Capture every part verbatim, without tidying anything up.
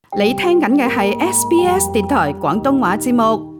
你聽緊嘅係 S B S 電台廣東話節目。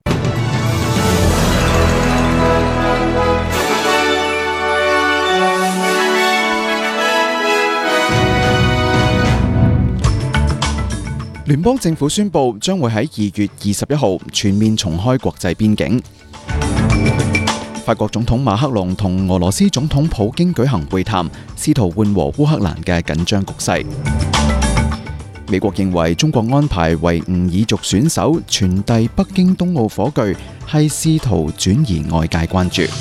聯邦政府宣布將會喺二月二十一號全面重開國際邊境。法國總統馬克龍同俄羅斯總統普京舉行會談，試圖緩和烏克蘭嘅緊張局勢。美國認為中國安排維吾爾族選手傳遞北京冬奧火炬，係試圖轉移外界關注。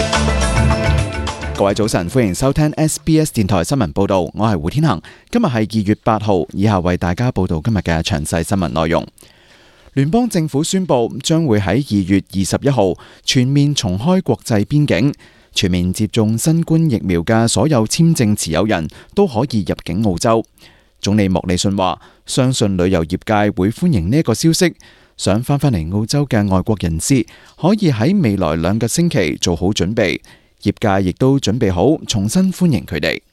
各位早晨，歡迎收聽 S B S 電台新聞報道，我係胡天恒。今日係二月八號，以下為大家報道今日嘅詳細新聞內容。聯邦政府宣布將會喺二月二十一號全面重開國際邊境，全面接種新冠疫苗嘅所有簽證持有人都可以入境澳洲。總理莫里遜話，相信旅遊業界會歡迎呢一個消息，想翻返嚟澳洲嘅外國人士可以喺未來兩個星期做好準備。業界亦都準備好重新歡迎佢哋。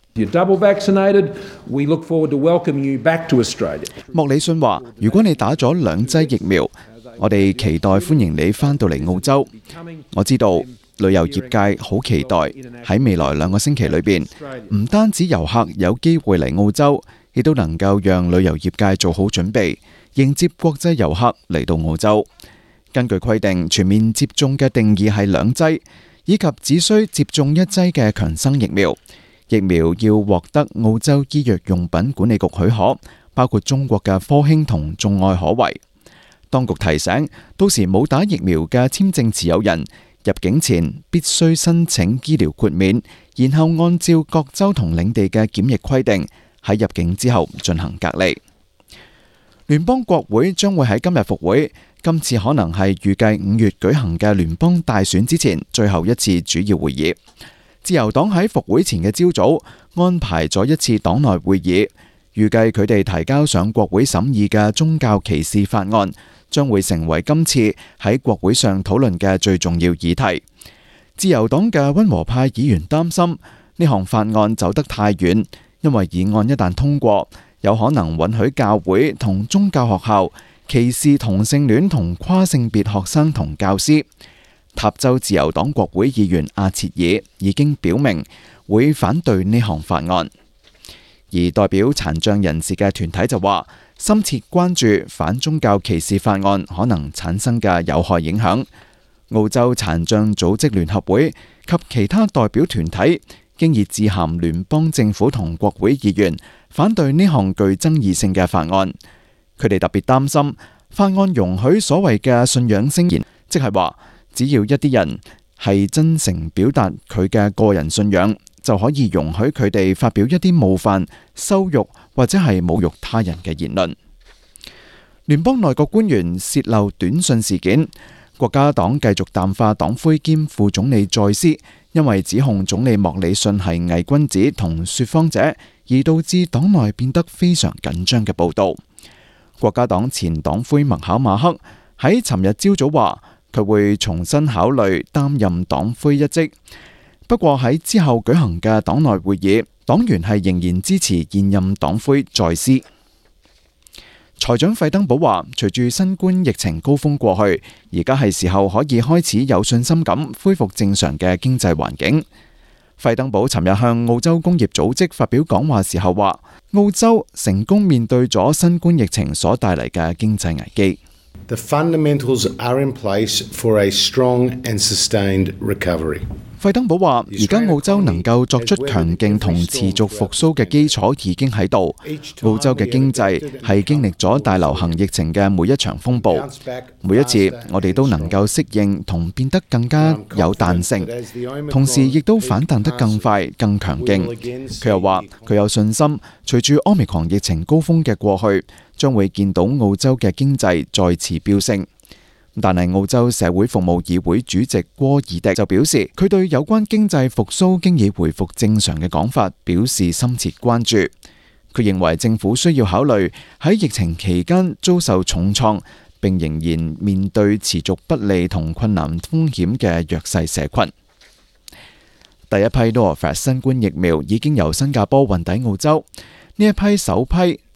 莫里遜話，如果你打咗兩劑疫苗，我哋期待歡迎你翻到嚟澳洲。我知道旅遊業界好期待喺未來兩個星期裏邊，唔單止遊客有機會嚟澳洲，亦都能夠讓旅遊業界做好準備，迎接國際遊客嚟到澳洲。根據規定，全面接種嘅定義係兩劑，以及只需接種一劑嘅強生疫苗。疫苗要獲得澳洲醫藥用品管理局許可，包括中國嘅科興同眾愛可為。當局提醒，到時冇打疫苗嘅簽證持有人入境前必須申請醫療豁免，然後按照各州同領地嘅檢疫規定喺入境之後進行隔離。聯邦國會將會喺今日復會，今次可能係預計五月舉行嘅聯邦大選之前最後一次主要會議。自由黨喺復會前嘅朝早安排咗一次黨內會議，預計佢哋提交上國會審議嘅宗教歧視法案將會成為今次喺國會上討論嘅最重要議題。自由黨嘅溫和派議員擔心呢項法案走得太遠，因為議案一旦通過，有可能允許教會同宗教學校歧視同性戀同跨性別學生同教師。塔州自由黨國會議員阿切爾已經表明會反對呢項法案，而代表殘障人士嘅團體就話深切關注反宗教歧視法案可能產生嘅有害影響。澳洲殘障組織聯合會及其他代表團體經已致函聯邦政府同國會議員，反對呢項具爭議性嘅法案。佢哋特別擔心法案容許所謂嘅信仰聲言，即係話只要一啲人係真誠表達佢嘅個人信仰，就可以容許佢哋發表一啲冒犯、羞辱或者係侮辱他人嘅言論。聯邦內閣官員洩漏短信事件，國家黨繼續淡化黨魁兼副總理在斯因為指控總理莫里遜係偽君子同說謊者，而導致黨內變得非常緊張嘅報道。國家黨前黨魁麥考馬克喺尋日朝早話，佢會重新考慮擔任黨魁一職。不過喺之後舉行嘅黨內會議，黨員係仍然支持現任黨魁在斯。財長費登堡話，隨住新冠疫情高峰過去，而家係時候可以開始有信心咁恢復正常嘅經濟環境。費登堡尋日向澳洲工業組織發表講話時候話，澳洲成功面對咗新冠疫情所帶嚟嘅經濟危機。 The fundamentals are in place for a strong and sustained recovery. 費登堡話，而家澳洲能夠作出強勁同持續復甦嘅基礎已經喺度。澳洲嘅經濟係經歷咗大流行疫情嘅每一場風暴，每一次我哋都能夠適應同變得更加有彈性，同時亦都反彈得更快、更強勁。佢又話，佢有信心，隨住 Omicron 疫情高峰嘅過去，將會見到澳洲嘅經濟再次飆升。但係澳洲社會服務議會主席戈爾迪就表示，佢對有關經濟復甦經已回復正常嘅講法表示深切關注。佢認為政府需要考慮喺疫情期間遭受重創並仍然面對持續不利同困難風險嘅弱勢社群。第一批 Novavax 新冠疫苗已經由新加坡運抵澳洲。呢一批首批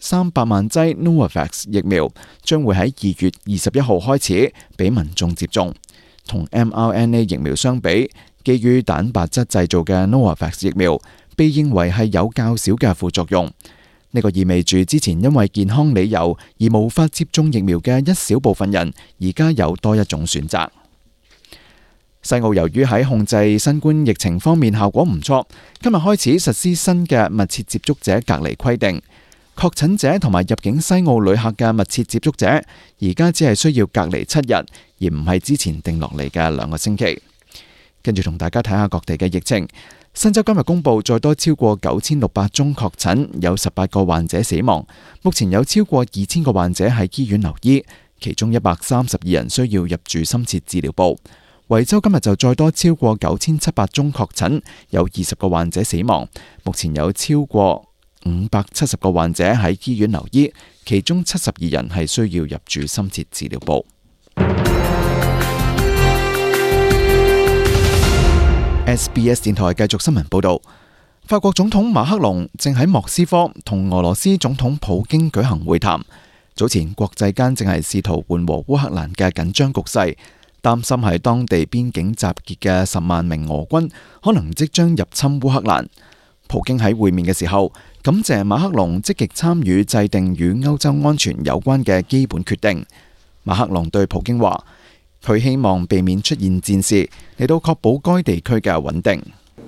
三百萬劑 Novavax 疫苗將會喺二月二十一號開始俾民眾接種。同 M R N A 疫苗相比，基於蛋白質製造嘅 Novavax 疫苗被認為係有較少嘅副作用。呢個意味住之前因為健康理由而無法接種疫苗嘅一小部分人，而家有多一種選擇。西澳由於喺控制新冠疫情方面效果唔錯，今日開始實施新嘅密切接觸者隔離規定。確診者同埋入境西澳旅客嘅密切接觸者，而家只係需要隔離七日，而唔係之前定落嚟嘅兩個星期。跟住同大家睇下各地嘅疫情。新州今日公布再多超過九千六百宗確診，有十八個患者死亡。目前有超過二千個患者喺醫院留醫，其中一百三十二人需要入住深切治療部。維州今日就再多超過九千七百宗確診，有二十個患者死亡。目前有超過五百七十個患者喺醫院留醫，其中七十二人係需要入住深切治療部。S B S 電台繼續新聞報道，法國總統馬克龍正喺莫斯科同俄羅斯總統普京舉行會談。早前國際間正係試圖緩和烏克蘭嘅緊張局勢，擔心喺當地邊境集結嘅十萬名俄軍可能即將入侵烏克蘭。普京喺會面嘅時候感謝馬克龍積極參與制定與歐洲安全有關嘅基本決定。馬克龍對普京話，佢希望避免出現戰事，嚟到確保該地區嘅穩定。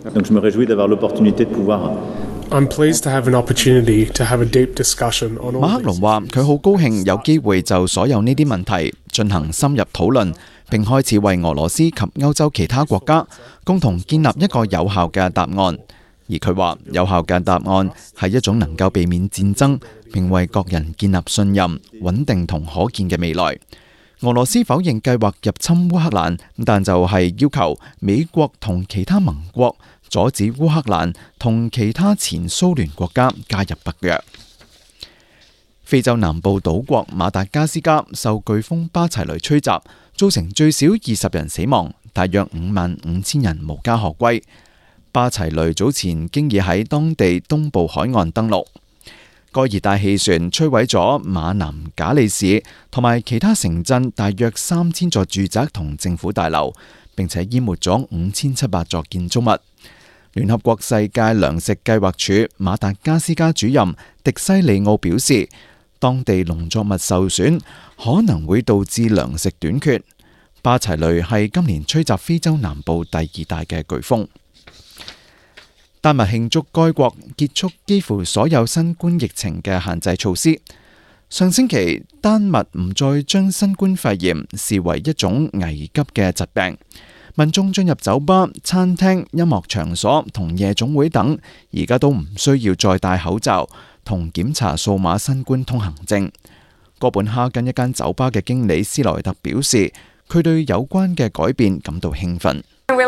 馬克龍話，佢好高興有機會就所有呢啲問題進行深入討論，並開始為俄羅斯及歐洲其他國家共同建立一個有效嘅答案。而佢話，有效嘅答案係一種能夠避免戰爭，並為各人建立信任、穩定同可見嘅未來。俄羅斯否認計劃入侵烏克蘭，但就係要求美國同其他盟國阻止烏克蘭同其他前蘇聯國家加入北約。非洲南部島國馬達加斯加受颶風巴齊雷吹襲，造成最少二十人死亡，大約五萬五千人無家可歸。巴齊雷早前經已喺當地東部海岸登陸。該熱帶氣旋摧毀咗馬南賈利市同埋其他城鎮大約三千座住宅同政府大樓，並且淹沒咗五千七百座建築物。聯合國世界糧食計劃署馬達加斯加主任迪西里奧表示，當地農作物受損可能會導致糧食短缺。巴齊雷係今年吹襲非洲南部第二大嘅颶風。丹麥慶祝該國結束幾乎所有新冠疫情嘅限制措施。上星期，丹麥唔再將新冠肺炎視為一種危急嘅疾病，民眾進入酒吧、餐廳、音樂場所同夜總會等，而家都唔需要再戴口罩同檢查數碼新冠通行證。哥本哈根一間酒吧嘅經理斯萊特表示，佢對有關嘅改變感到興奮。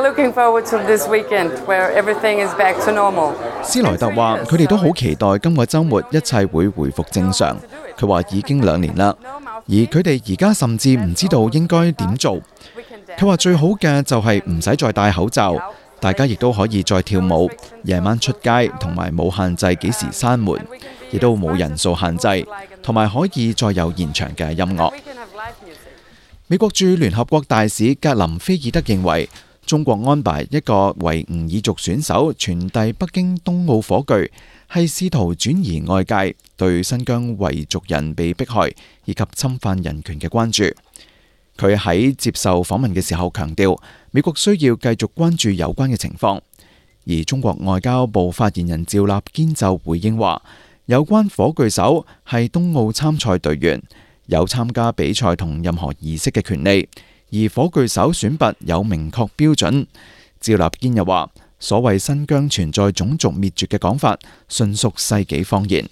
斯萊特話：佢哋都好期待今個週末一切會回復正常。佢話已經兩年啦，而佢哋而家甚至唔知道應該點做。佢話最好嘅就係唔使再戴口罩，大家亦都可以再跳舞、夜晚出街，同埋冇限制幾時閂門，亦都冇人數限制，同埋可以再有現場嘅音樂。美國駐聯合國大使格林菲爾德認為，中國安排一個維吾爾族選手傳遞北京冬奧火炬，係試圖轉移外界對新疆維族人被迫害以及侵犯人權嘅關注。佢喺接受訪問嘅時候強調，美國需要繼續關注有關嘅情況。而中國外交部發言人趙立堅就回應話，有關火炬手係冬奧參賽隊員，有參加比賽同任何儀式嘅權利。而火炬手選拔有明確標準。趙立堅又話，所謂新疆存在種族滅絕嘅講法，純屬世紀謊言。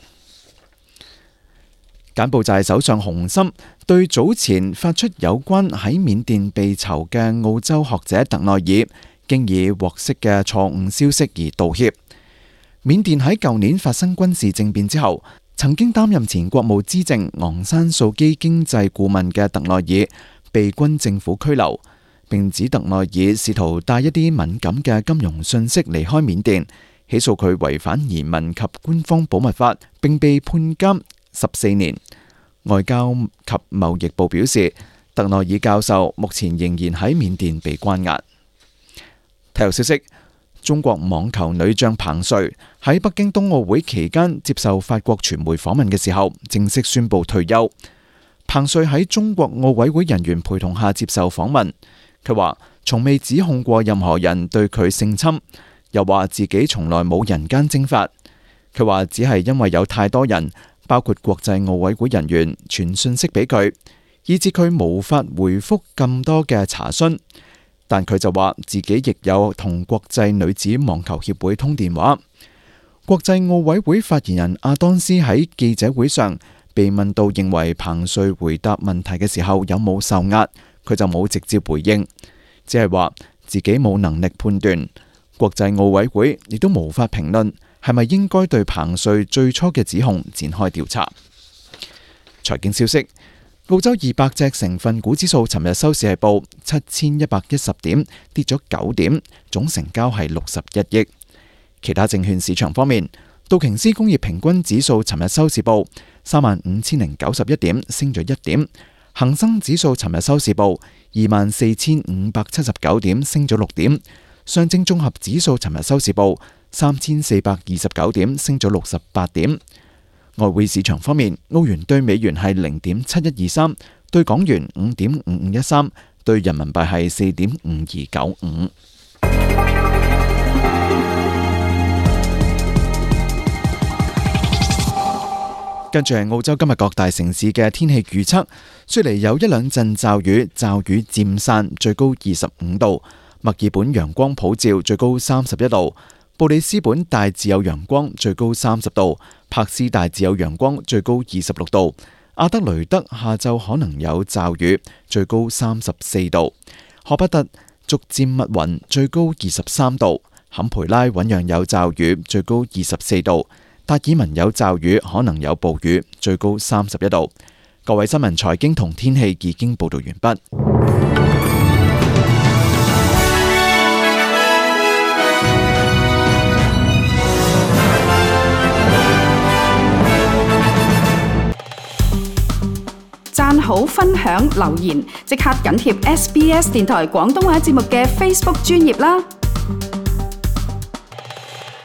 柬埔寨首相洪森對早前發出有關喺緬甸被囚嘅澳洲學者特內爾經已獲釋嘅錯誤消息而道歉。緬甸喺舊年發生軍事政變之後，曾經擔任前國務資政昂山素基經濟顧問嘅特內爾被軍政府拘留，並指特內爾試圖帶一啲敏感嘅金融信息離開緬甸，起訴佢違反移民及官方保密法，並被判監十四年。外交及貿易部表示，特內爾教授目前仍然喺緬甸被關押。體育消息：中國網球女將彭帥喺北京冬奧會期間接受法國傳媒訪問嘅時候，正式宣布退休。彭帥喺中國奧委會人員陪同下接受訪問，佢話從未指控過任何人對佢性侵，又話自己從來冇人間蒸發。佢話只係因為有太多人，包括國際奧委會人員傳訊息俾佢，以致佢無法回覆咁多嘅查詢。但佢就話自己亦有同國際女子網球協會通電話。國際奧委會發言人阿當斯喺記者會上被問到認為彭帥回答問題嘅時候有冇受壓，佢就冇直接回應，只係話自己冇能力判斷，國際奧委會亦都無法評論係咪應該對彭帥最初嘅指控展開調查。財經消息：澳洲二百隻成分股指數尋日收市係報七千一百一十點，跌咗九點，總成交係六十一億。其他證券市場方面，道瓊斯工業平均指數尋日收市報三萬五千零九十一點，升咗一點；恒生指數尋日收市報二萬四千五百七十九點，升咗六點；上證綜合指數尋日收市報三千四百二十九點，升咗六十八點。外匯市場方面，澳元對美元係零點七一二三，對港元五點五五一三，對人民幣係四點五二九五。跟住係澳洲今日各大城市嘅天氣預測：雪梨有一兩陣驟雨，驟雨漸散，最高二十五度；墨爾本陽光普照，最高三十一度；布里斯本大致有陽光，最高三十度；柏斯大致有陽光，最高二十六度；阿德雷德下晝可能有驟雨，最高三十四度；荷伯特逐漸密雲，最高二十三度；坎培拉醞釀有驟雨，最高二十四度；達爾文有驟雨，可能有暴雨，最高三十一度。各位新聞、財經同天氣已經報道完畢。 讚好、分享、留言，即刻緊貼 S B S 電台廣東話節目嘅 Facebook 專頁啦！